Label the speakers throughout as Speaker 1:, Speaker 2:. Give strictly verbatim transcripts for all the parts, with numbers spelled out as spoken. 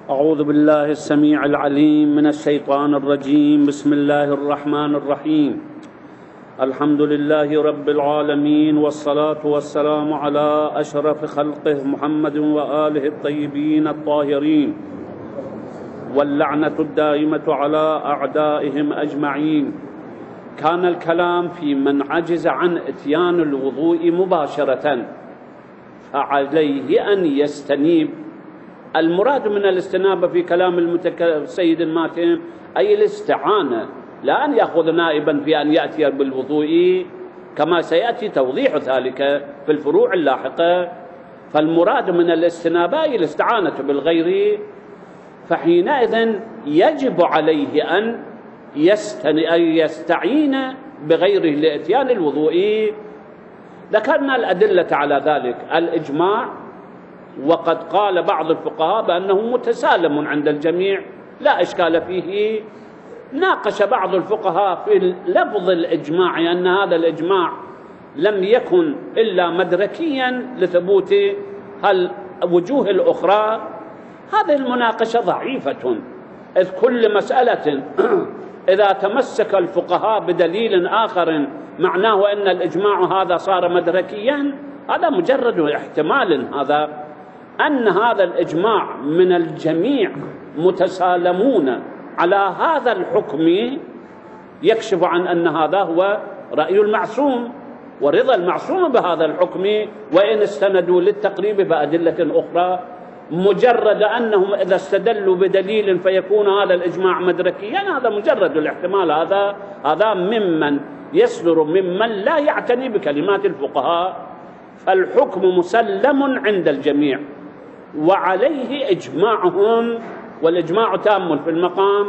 Speaker 1: أعوذ بالله السميع العليم من الشيطان الرجيم. بسم الله الرحمن الرحيم. الحمد لله رب العالمين، والصلاة والسلام على أشرف خلقه محمد وآله الطيبين الطاهرين، واللعنة الدائمة على أعدائهم أجمعين. كان الكلام في من عجز عن إتيان الوضوء مباشرة فعليه أن يستنيب. المراد من الاستنابة في كلام السيد الماتم أي الاستعانة، لا أن يأخذ نائبا في أن يأتي بالوضوء كما سيأتي توضيح ذلك في الفروع اللاحقة. فالمراد من الاستنابة أي الاستعانة بالغير، فحينئذ يجب عليه أن يستعين بغيره لإتيان الوضوء. ذكرنا الأدلة على ذلك، الإجماع، وقد قال بعض الفقهاء بأنه متسالم عند الجميع لا إشكال فيه. ناقش بعض الفقهاء في لفظ الإجماع أن هذا الإجماع لم يكن إلا مدركيا لثبوت الوجوه الأخرى. هذه المناقشة ضعيفة، إذ كل مسألة إذا تمسك الفقهاء بدليل آخر معناه أن الإجماع هذا صار مدركيا، هذا مجرد احتمال. هذا أن هذا الإجماع من الجميع متسالمون على هذا الحكم يكشف عن أن هذا هو رأي المعصوم ورضا المعصوم بهذا الحكم، وإن استندوا للتقريب بأدلة أخرى. مجرد أنهم إذا استدلوا بدليل فيكون هذا الإجماع مدركيا، هذا مجرد الاحتمال. هذا هذا ممن يصدر ممن لا يعتني بكلمات الفقهاء. فالحكم مسلم عند الجميع وعليه إجماعهم، والإجماع تام في المقام.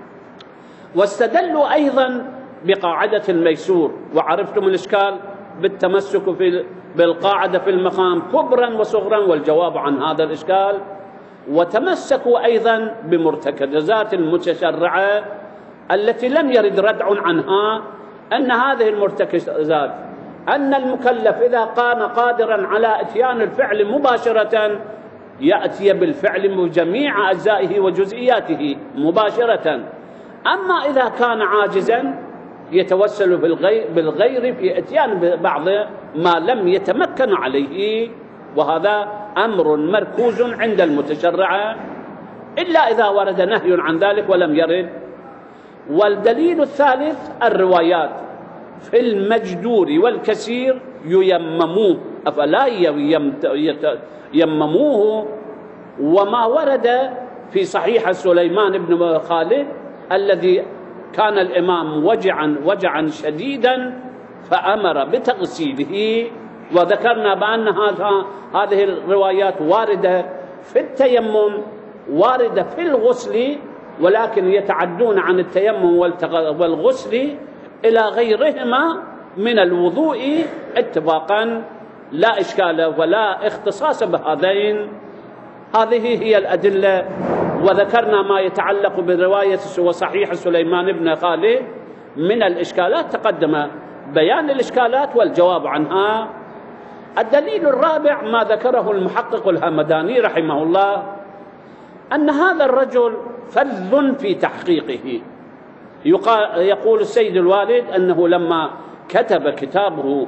Speaker 1: واستدلوا أيضا بقاعدة الميسور، وعرفتم الإشكال بالتمسك في بالقاعدة في المقام كبرا وصغرا، والجواب عن هذا الإشكال. وتمسكوا أيضا بمرتكزات المتشرعة التي لم يرد ردع عنها، أن هذه المرتكزات أن المكلف إذا كان قادرا على إتيان الفعل مباشرة يأتي بالفعل بجميع أجزائه وجزئياته مباشرة، أما إذا كان عاجزا يتوسل بالغير في إتيان بعض ما لم يتمكن عليه، وهذا أمر مركوز عند المتشرع إلا إذا ورد نهي عن ذلك ولم يرد. والدليل الثالث الروايات في المجدور والكسير ييمموه، أفلا ييمموه. وما ورد في صحيح سليمان بن خالد الذي كان الإمام وجعا وجعا شديدا فأمر بتغسيله، وذكرنا بأن هذا هذه الروايات واردة في التيمم واردة في الغسل، ولكن يتعدون عن التيمم والغسل إلى غيرهما من الوضوء اتفاقا، لا إشكال ولا اختصاص بهذين. هذه هي الأدلة. وذكرنا ما يتعلق برواية وصحيح سليمان بن خالد من الإشكالات، تقدم بيان الإشكالات والجواب عنها. الدليل الرابع ما ذكره المحقق الهمداني رحمه الله، أن هذا الرجل فذ في تحقيقه. يقول السيد الوالد أنه لما كتب كتابه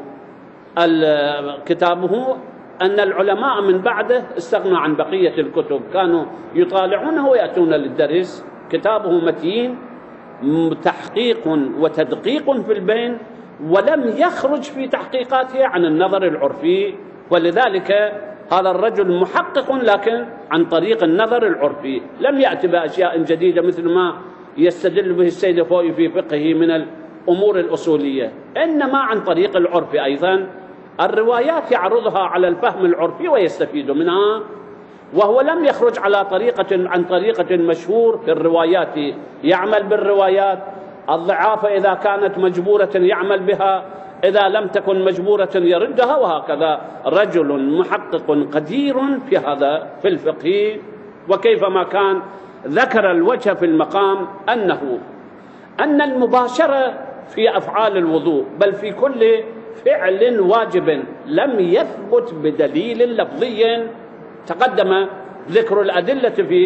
Speaker 1: كتابه أن العلماء من بعده استغنوا عن بقية الكتب، كانوا يطالعونه ويأتون للدرس. كتابه متين تحقيق وتدقيق في البين، ولم يخرج في تحقيقاته عن النظر العرفي، ولذلك هذا الرجل محقق لكن عن طريق النظر العرفي، لم يأتي بأشياء جديدة مثل ما يستدل به السيد الفوئي في فقهه من الأمور الأصولية، إنما عن طريق العرف. أيضا الروايات يعرضها على الفهم العرفي ويستفيد منها، وهو لم يخرج على طريقة عن طريقة مشهور في الروايات، يعمل بالروايات الضعافة إذا كانت مجبورة يعمل بها، إذا لم تكن مجبورة يردها، وهكذا. رجل محقق قدير في هذا في الفقه. وكيفما كان ذكر الوجه في المقام أنه أن المباشرة في أفعال الوضوء، بل في كل فعل واجب لم يثبت بدليل لفظي. تقدم ذكر الأدلة في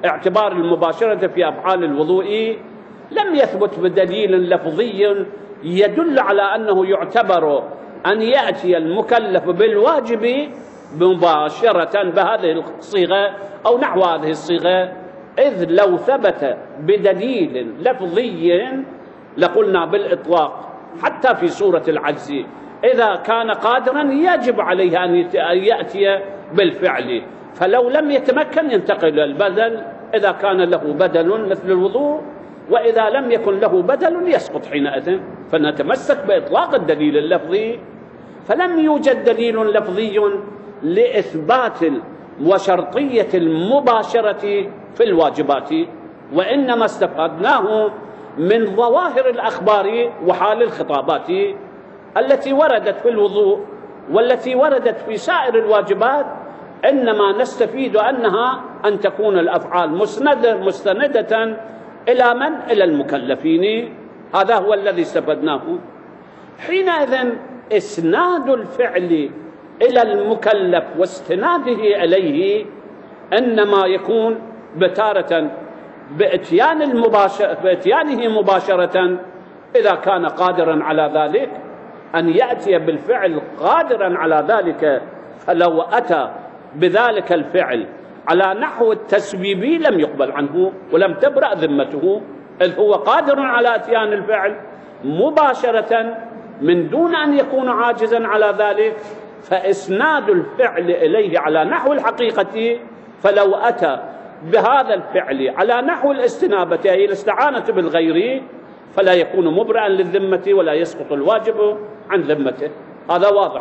Speaker 1: اعتبار المباشرة في أفعال الوضوء لم يثبت بدليل لفظي يدل على أنه يعتبر أن يأتي المكلف بالواجب مباشرة بهذه الصيغة أو نحو هذه الصيغة، إذ لو ثبت بدليل لفظي لقلنا بالإطلاق حتى في سورة العجز إذا كان قادرا يجب عليه أن يأتي بالفعل، فلو لم يتمكن ينتقل البدل إذا كان له بدل مثل الوضوء، وإذا لم يكن له بدل يسقط حينئذ، فنتمسك بإطلاق الدليل اللفظي. فلم يوجد دليل لفظي لإثبات وشرطية المباشرة في الواجبات، وإنما استفدناه من ظواهر الأخبار وحال الخطابات التي وردت في الوضوء والتي وردت في سائر الواجبات. إنما نستفيد أنها أن تكون الأفعال مسندة مستندة إلى من؟ إلى المكلفين. هذا هو الذي استفدناه. حينئذ إسناد الفعل إلى المكلف واستناده إليه إنما يكون بتارة بإتيان المباشر بإتيانه مباشرة إذا كان قادرا على ذلك، أن يأتي بالفعل قادرا على ذلك، فلو أتى بذلك الفعل على نحو التسبيبي لم يقبل عنه ولم تبرأ ذمته، إذ هو قادر على إتيان الفعل مباشرة من دون أن يكون عاجزا على ذلك. فإسناد الفعل إليه على نحو الحقيقة، فلو أتى بهذا الفعل على نحو الاستنابة أي الاستعانة بالغير فلا يكون مبرئا للذمة ولا يسقط الواجب عن ذمته. هذا واضح.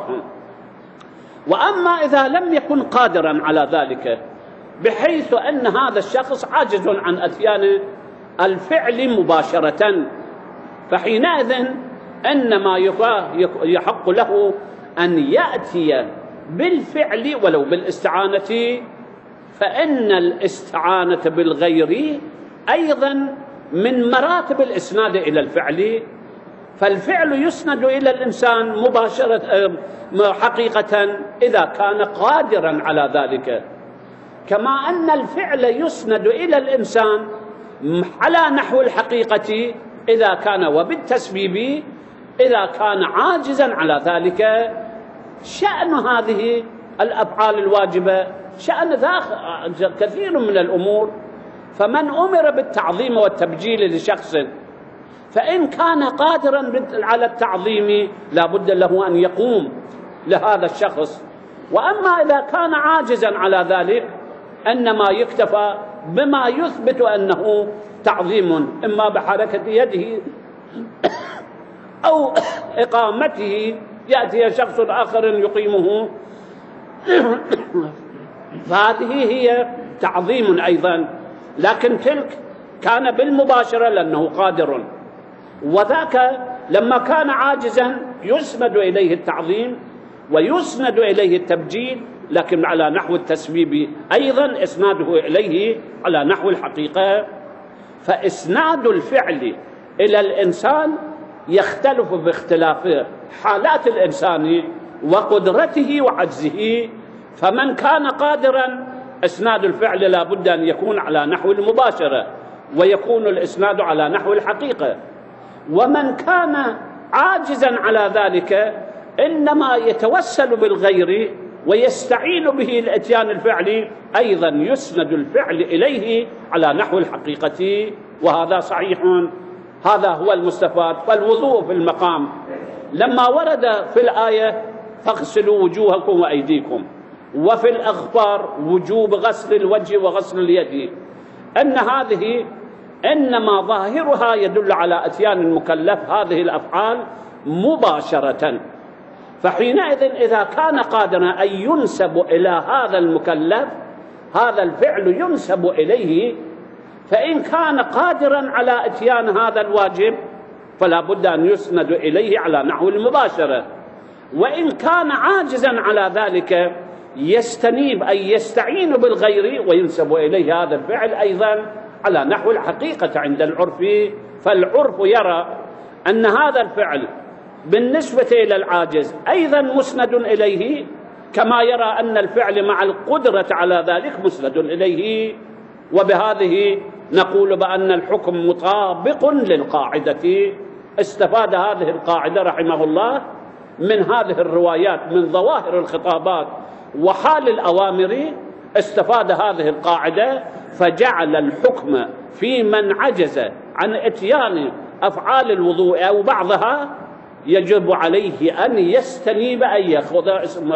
Speaker 1: وأما إذا لم يكن قادرا على ذلك بحيث أن هذا الشخص عاجز عن أتيان الفعل مباشرة، فحينئذ إنما يحق له أن يأتي بالفعل ولو بالاستعانة، فإن الاستعانة بالغير أيضا من مراتب الإسناد إلى الفعل، فالفعل يسند إلى الإنسان مباشرة حقيقة إذا كان قادرا على ذلك، كما أن الفعل يسند إلى الإنسان على نحو الحقيقة إذا كان وبالتسبيب إذا كان عاجزا على ذلك. شأن هذه الأفعال الواجبة شأن كثير من الأمور، فمن أمر بالتعظيم والتبجيل لشخص فإن كان قادرا على التعظيم لا بد له أن يقوم لهذا الشخص، وأما إذا كان عاجزا على ذلك إنما يكتفى بما يثبت أنه تعظيم، إما بحركة يده أو إقامته، يأتي شخص آخر يقيمه، فهذه هي تعظيم أيضا، لكن تلك كان بالمباشرة لأنه قادر، وذاك لما كان عاجزا يسند إليه التعظيم ويسند إليه التبجيل، لكن على نحو التسبيب أيضا إسناده إليه على نحو الحقيقة. فإسناد الفعل إلى الإنسان يختلف باختلاف حالات الإنسان وقدرته وعجزه، فمن كان قادرا إسناد الفعل لا بد أن يكون على نحو المباشرة ويكون الإسناد على نحو الحقيقة، ومن كان عاجزا على ذلك إنما يتوسل بالغير ويستعين به لإتيان الفعل، أيضا يسند الفعل إليه على نحو الحقيقة، وهذا صحيح. هذا هو المستفاد. فالوضوء في المقام لما ورد في الآية فاغسلوا وجوهكم وأيديكم، وفي الأخبار وجوب غسل الوجه وغسل اليد، أن هذه إنما ظاهرها يدل على أتيان المكلف هذه الأفعال مباشرة، فحينئذ إذا كان قادرا أن ينسب إلى هذا المكلف هذا الفعل ينسب إليه، فإن كان قادرا على إتيان هذا الواجب فلا بد أن يسند إليه على نحو المباشرة، وإن كان عاجزا على ذلك يستنيب أي يستعين بالغير وينسب إليه هذا الفعل أيضا على نحو الحقيقة عند العرف. فالعرف يرى أن هذا الفعل بالنسبة إلى العاجز أيضا مسند إليه، كما يرى أن الفعل مع القدرة على ذلك مسند إليه. وبهذه نقول بأن الحكم مطابق للقاعدة. استفاد هذه القاعدة رحمه الله من هذه الروايات من ظواهر الخطابات وحال الأوامر، استفاد هذه القاعدة فجعل الحكم في من عجز عن إتيان أفعال الوضوء أو بعضها يجب عليه أن يستنيب، أن يأخذ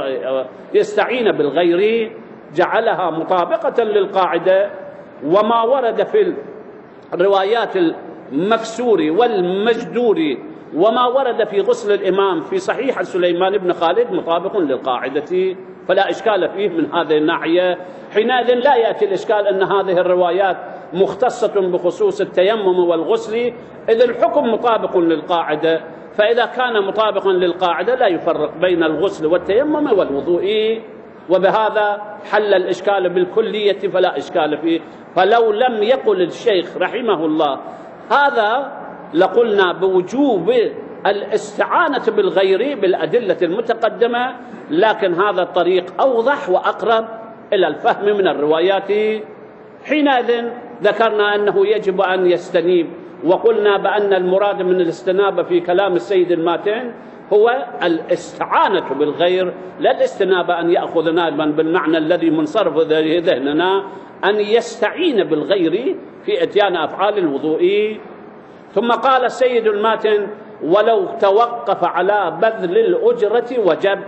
Speaker 1: يستعين بالغير، جعلها مطابقة للقاعدة. وما ورد في الروايات المكسور والمجدور وما ورد في غسل الإمام في صحيح سليمان بن خالد مطابق للقاعدة، فلا إشكال فيه من هذه الناحية. حينئذ لا يأتي الإشكال أن هذه الروايات مختصة بخصوص التيمم والغسل، إذ الحكم مطابق للقاعدة، فإذا كان مطابقا للقاعدة لا يفرق بين الغسل والتيمم والوضوء، وبهذا حل الإشكال بالكلية فلا إشكال فيه. فلو لم يقل الشيخ رحمه الله هذا لقلنا بوجوب الاستعانة بالغير بالأدلة المتقدمة، لكن هذا الطريق أوضح وأقرب إلى الفهم من الروايات. حينئذ ذكرنا أنه يجب أن يستنيب، وقلنا بأن المراد من الاستنابة في كلام السيد الماتن هو الاستعانة بالغير، لا الاستنابة أن يأخذ نائبا بالمعنى الذي منصرف ذهننا، أن يستعين بالغير في إتيان أفعال الوضوء. ثم قال السيد الماتن: ولو توقف على بذل الأجرة وجب.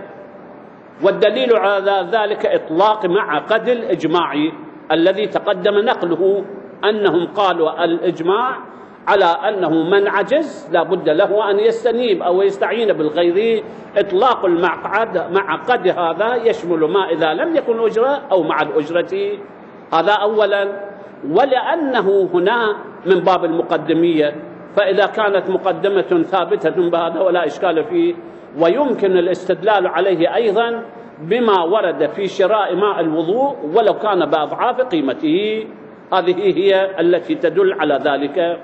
Speaker 1: والدليل على ذلك إطلاق معقد الإجماع الذي تقدم نقله، أنهم قالوا الإجماع على أنه من عجز لا بد له أن يستنيب أو يستعين بالغير. إطلاق المعقد معقد هذا يشمل ما إذا لم يكن أجرة أو مع الأجرة، هذا أولا. ولأنه هنا من باب المقدمية، فإذا كانت مقدمة ثابتة بهذا ولا إشكال فيه، ويمكن الاستدلال عليه أيضا بما ورد في شراء ماء الوضوء ولو كان بأضعاف قيمته، هذه هي التي تدل على ذلك.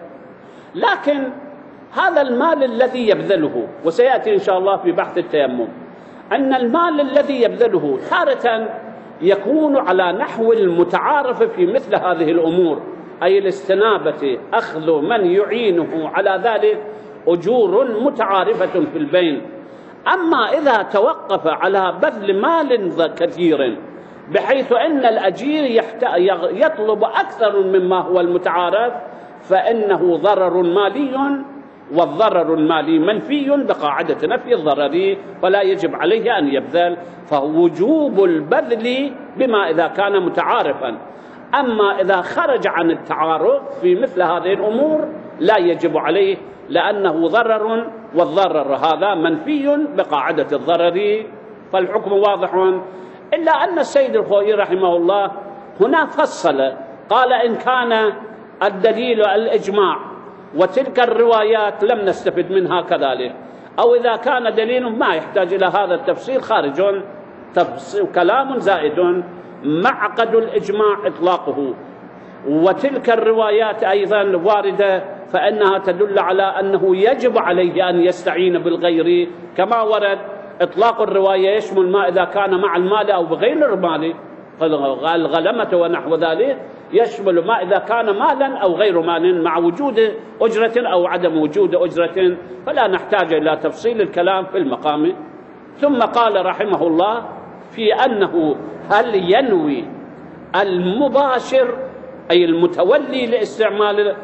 Speaker 1: لكن هذا المال الذي يبذله، وسيأتي إن شاء الله في بحث التيمم، أن المال الذي يبذله تارة يكون على نحو المتعارف في مثل هذه الأمور، أي الاستنابة أخذ من يعينه على ذلك أجور متعارفة في البين. أما إذا توقف على بذل مال كثير بحيث أن الأجير يطلب أكثر مما هو المتعارف، فإنه ضرر مالي، والضرر المالي منفي بقاعدة نفي الضرر، فلا يجب عليه أن يبذل، فوجوب البذل بما إذا كان متعارفا. أما إذا خرج عن التعارف في مثل هذه الأمور لا يجب عليه، لأنه ضرر، والضرر هذا منفي بقاعدة الضرر، فالحكم واضح. إلا أن السيد الخوئي رحمه الله هنا فصل، قال: إن كان الدليل الإجماع وتلك الروايات لم نستفد منها كذلك، أو إذا كان دليل ما يحتاج إلى هذا التفسير خارج كلام زائد. معقد الإجماع إطلاقه، وتلك الروايات أيضا واردة فإنها تدل على أنه يجب عليه أن يستعين بالغير، كما ورد إطلاق الرواية يشمل ما إذا كان مع المال أو بغير المال، الغلمة ونحو ذلك، يشمل ما إذا كان مالا أو غير مال مع وجود أجرة أو عدم وجود أجرة، فلا نحتاج إلى تفصيل الكلام في المقام. ثم قال رحمه الله في أنه هل ينوي المباشر أي المتولي لاستعمال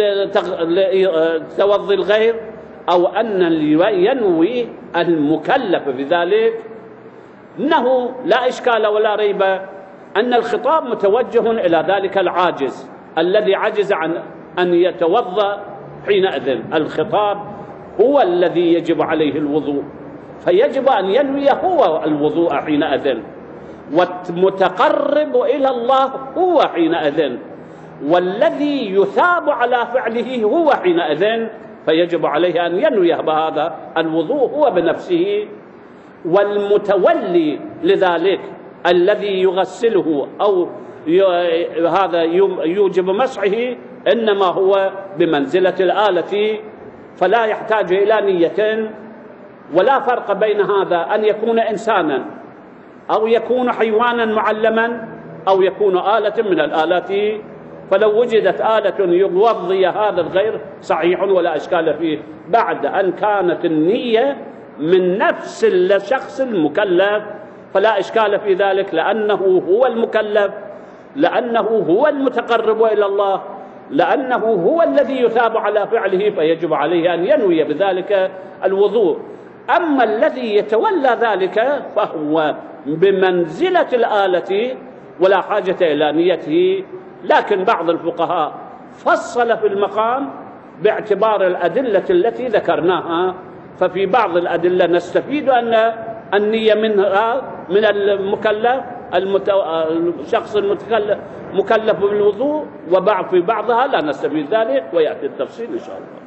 Speaker 1: توضي الغير، أو أن ينوي المكلف بذلك؟ إنه لا إشكال ولا ريب أن الخطاب متوجه إلى ذلك العاجز الذي عجز عن أن يتوضأ. حينئذ الخطاب هو الذي يجب عليه الوضوء، فيجب أن ينوي هو الوضوء حينئذ، والمتقرب إلى الله هو حينئذ، والذي يثاب على فعله هو حينئذ، فيجب عليه أن ينوي بهذا الوضوء هو بنفسه. والمتولي لذلك الذي يغسله أو هذا يوجب مسحه إنما هو بمنزلة الآلة، فلا يحتاج إلى نية. ولا فرق بين هذا أن يكون إنسانا أو يكون حيوانا معلما أو يكون آلة من الآلات. فلو وجدت آلة يوضي هذا الغير صحيح ولا إشكال فيه، بعد أن كانت النية من نفس الشخص المكلف فلا إشكال في ذلك، لأنه هو المكلف، لأنه هو المتقرب إلى الله، لأنه هو الذي يثاب على فعله، فيجب عليه أن ينوي بذلك الوضوء. أما الذي يتولى ذلك فهو بمنزلة الآلة ولا حاجة إلى نيته. لكن بعض الفقهاء فصل في المقام باعتبار الأدلة التي ذكرناها، ففي بعض الأدلة نستفيد أن النية منها من المكلف الشخص المكلف بالوضوء، وبعض في بعضها لا نستفيد ذلك، ويأتي التفصيل إن شاء الله.